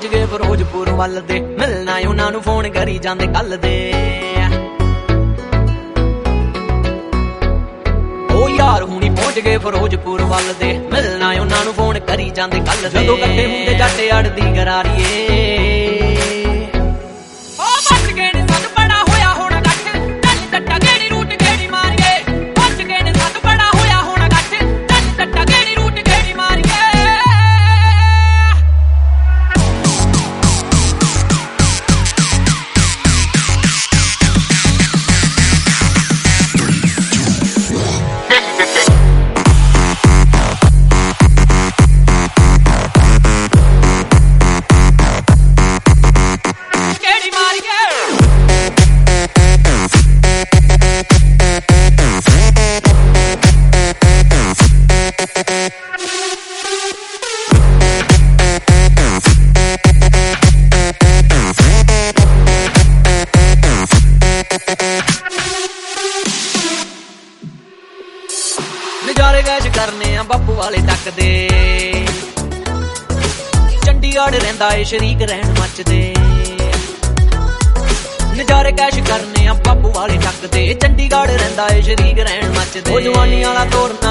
ਪਹੁੰਚ ਗਏ ਫਿਰੋਜ਼ਪੁਰ ਵੱਲ ਦੇ, ਮਿਲਣਾ ਉਹਨਾਂ ਨੂੰ ਫੋਨ ਕਰੀ ਜਾਂਦੇ ਕੱਲ ਦੇ। ਉਹ ਯਾਰ ਹੁਣੀ ਪਹੁੰਚ ਗਏ ਫਿਰੋਜ਼ਪੁਰ ਵੱਲ ਦੇ, ਮਿਲਣਾ ਉਹਨਾਂ ਨੂੰ ਫੋਨ ਕਰੀ ਜਾਂਦੇ ਕੱਲ ਦੇ। ਜਦੋਂ ਇਕੱਠੇ ਹੁੰਦੇ ਜੱਟ ਅੜਦੀ ਗਰਾਰੀਏ, ਨਜ਼ਾਰੇ ਗੈਸ਼ ਕਰਨੇ ਆ ਬਾਪੂ ਵਾਲੇ ਟੱਕ ਦੇ। ਚੰਡੀਗੜ੍ਹ ਰਹਿੰਦਾ ਏ ਸ਼ਰੀਕ ਰਹਿਣ ਮੱਚਦੇ, ਨਜ਼ਾਰੇ ਕੈਸ਼ ਕਰਨੇ ਆ ਬਾਪੂ ਵਾਲੇ ਟੱਕ ਦੇ। ਚੰਡੀਗੜ੍ਹ ਰਹਿੰਦਾ ਏ ਸ਼ਰੀਕ ਰਹਿਣ ਮੱਚਦੇ। ਉਹ ਜਵਾਨੀ ਵਾਲਾ ਤੋਰ